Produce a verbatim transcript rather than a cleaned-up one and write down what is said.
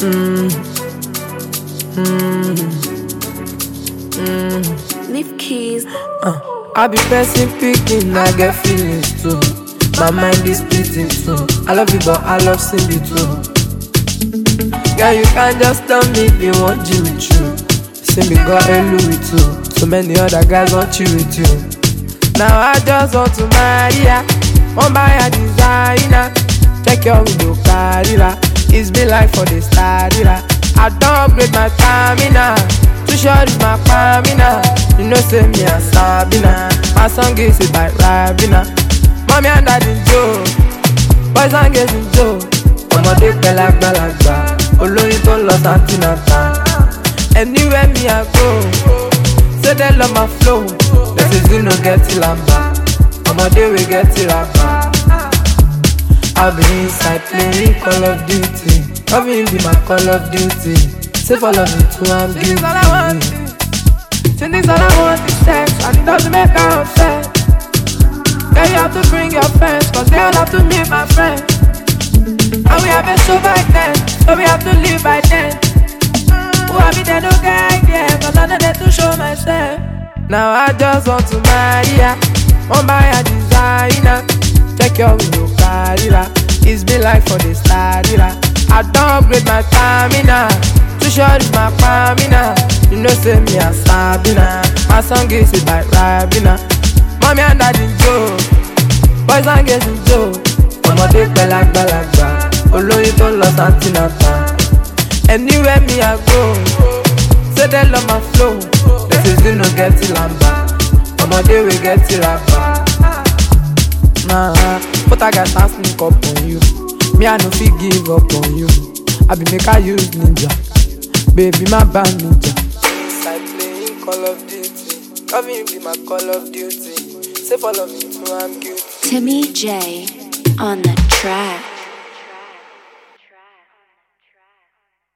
Mm. Mm. Mm. Leave keys. Uh. I be person picking, I get feelings too. My mind is splitting too. I love you, but I love Cindy too. Girl, you can't just tell me if you want you with you. See me got a Louis too. So many other guys want you with you. Now I just want to marry ya. One buy a designer. Check your window, carrera. It's been like for the starter. I don't upgrade my stamina. Too short is my stamina. You know say me a Sabina. My song is it by Rabina. Mommy and daddy Joe. Boys and girls in Joe. Ọmọdé pẹ̀lágbàlagbà. Olóyin tó lọ Santinata. Anywhere me I go, say they love my flow. This is you no get till I'm back. Ọmọdé we get till I'm back. I'll be inside playing Call of Duty. Loving be my Call of Duty. Say follow me to I'm guilty. This all I want is, this all I want is sex. And it doesn't make her upset. Girl, you have to bring your friends, cause they all have to meet my friends. And we have a show back then, so we have to live by then. Who have me there, no guy there, cause I'm not there to show myself. Now I just want to marry ya. One buy a designer. Check your window, carrera. It's been like for the starter. I don't upgrade my stamina. Too short is my stamina. You know say me a Sabina. My song is it by Rabina. Mommy and daddy Joe. Boys and girls in Joe. Ọmọdé pẹ̀lágbàlagbà. Olóyin tó lọ Santinata. Anywhere me I go, say they love my flow. This is you no get till I'm back. Ọmọdé we get till I'm back. Nah, but I got to sneak up on you. Me I no fit give up on you. I be make I use ninja, baby my band ninja. Inside playing Call of Duty, loving you be my Call of Duty. Say follow me to I'm guilty. Timmy J on the track.